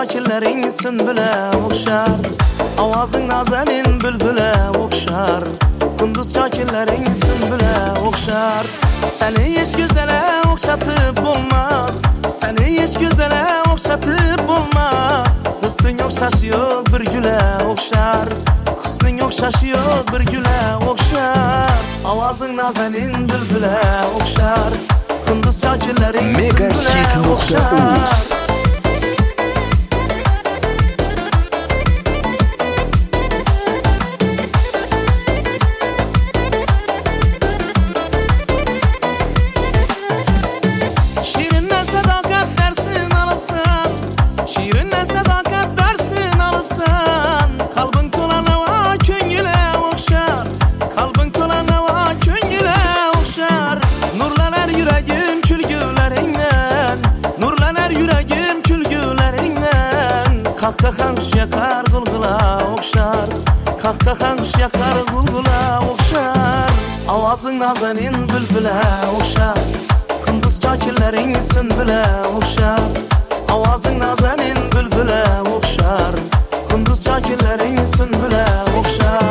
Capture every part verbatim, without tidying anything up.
kokillaring sunbula o'xshar, ovozing nazanin bulbula o'xshar. Kunduz kokillaring sunbula o'xshar. Seni hech go'zala o'xshatib bo'lmas, seni hech go'zala o'xshatib bo'lmas. Husning o'xshashi yo'q bir gula o'xshar, husning o'xshashi yo'q bir gula o'xshar. Ovozing nazanin bulbula o'xshar. Kunduz kokillaring sunbula o'xshar. Kahkahan yakar gulgula o'xshar, kahkahan yakar gulgula o'xshar. Ovozing nazanin bulbula o'xshar, kunduz kokillaring sunbula o'xshar. Ovozing nazanin bulbula o'xshar, kunduz kokillaring sunbula o'xshar.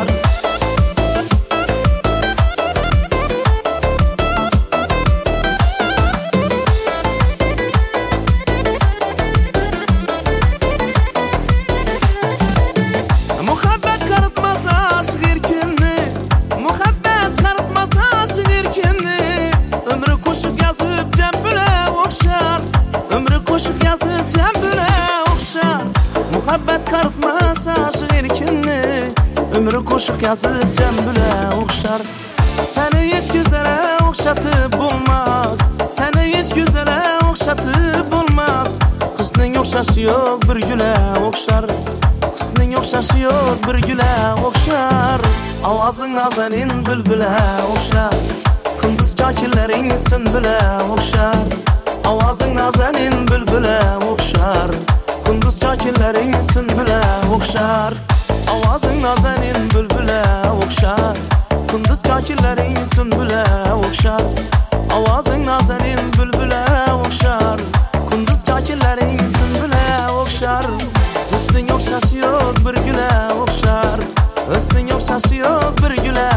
Muhabbat qaritmasa shirkinni, umri qo'shiq yozib jambula o'xshar. Seni hech go'zala o'xshatib bo'lmas, seni hech go'zala o'xshatib bo'lmas. Husning o'xshashi yo'q bir gula o'xshar, husning o'xshashi yo'q bir gula o'xshar. Ovozing nazanin bulbula o'xshar, kunduz kokillaring sunbula o'xshar. Ovozing nazanin bulbula o'xshar, kunduz kokillaring sunbula o'xshar. Ovozing nazanin bulbula o'xshar, kunduz kokillaring sunbula o'xshar. Ovozing nazanin bulbula o'xshar, kunduz kokillaring sunbula o'xshar. Husning o'xshashi yo'q bir gula o'xshar, husning o'xshashi yo'q bir gula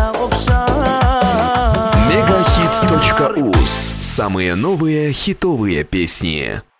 o'xshar. Мегахит точка уз. Самые новые хитовые песни.